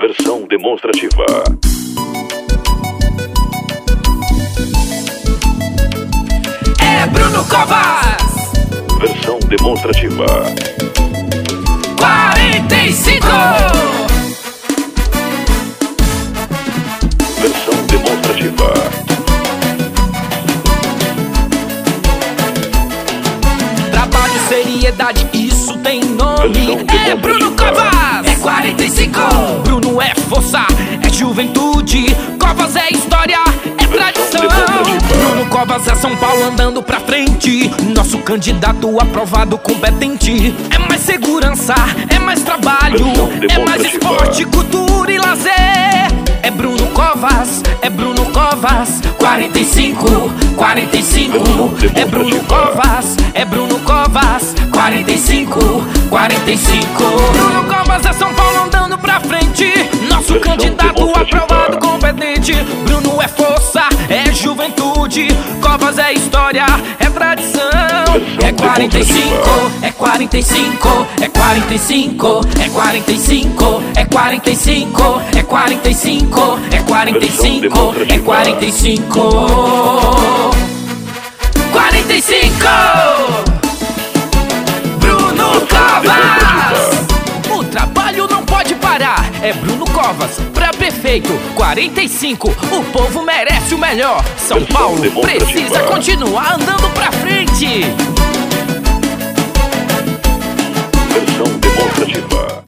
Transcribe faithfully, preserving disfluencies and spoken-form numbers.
Versão demonstrativa. É Bruno Covas. Versão demonstrativa. quarenta e cinco. Versão demonstrativa. Trabalho, seriedade, isso tem nome. É Bruno Covas. É quarenta e cinco. Bruno é força, é juventude. Covas é história, é tradição. Bruno Covas é São Paulo andando pra frente. Nosso candidato aprovado, competente. É mais segurança, é mais trabalho, é mais esporte, cultura e lazer. É Bruno Covas, é Bruno Covas. quarenta e cinco, quarenta e cinco. É Bruno Covas, é Bruno Covas. quarenta e cinco, quarenta e cinco. Bruno Covas é São Paulo andando pra frente. Nosso candidato aprovado, competente. Bruno é força, é juventude. Covas é história, é tradição. É quarenta e cinco, é quarenta e cinco, é quarenta e cinco, é quarenta e cinco, é quarenta e cinco, é quarenta e cinco, é quarenta e cinco, é quarenta e cinco. quarenta e cinco. Bruno Covas. O trabalho não pode parar. É Bruno Covas pra prefeito. quarenta e cinco. O povo merece o melhor. São Paulo precisa continuar andando pra frente. Versão demonstrativa.